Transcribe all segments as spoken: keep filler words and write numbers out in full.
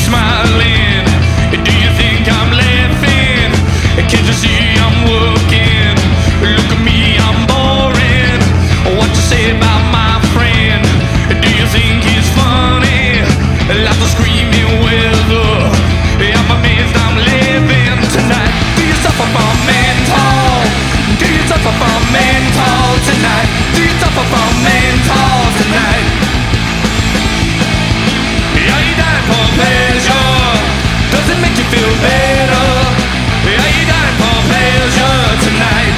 smiling? Do you think I'm laughing? Can't you see I'm working? Look at me, I'm boring. What you say about my friend? Do you think he's funny? Like the screaming weather, I'm amazed I'm living tonight. Do you suffer from mental? Do you suffer from mental tonight? Do you suffer from mental tonight? Are you dying for pleasure? Does it make you feel better? Are you dying for pleasure tonight?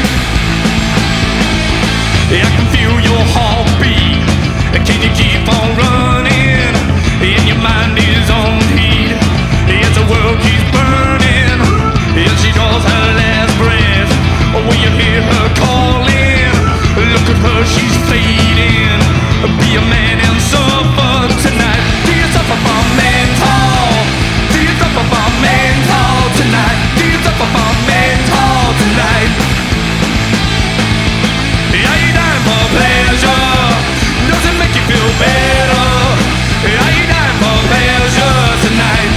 I can feel your heartbeat. Can you keep on running? And your mind is on heat. Yes, the world keeps burning. Yes, she draws her last breath. Will you hear her calling? Look at her, she's fading. Be a man and suffer tonight. Do you suffer from mental? Do you suffer from mental tonight? Do you suffer from mental tonight? Are you dying for pleasure? Does it make you feel better? Are you dying for pleasure tonight?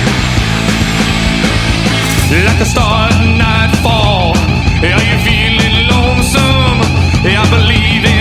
Like a star at nightfall, are you feeling lonesome? I believe in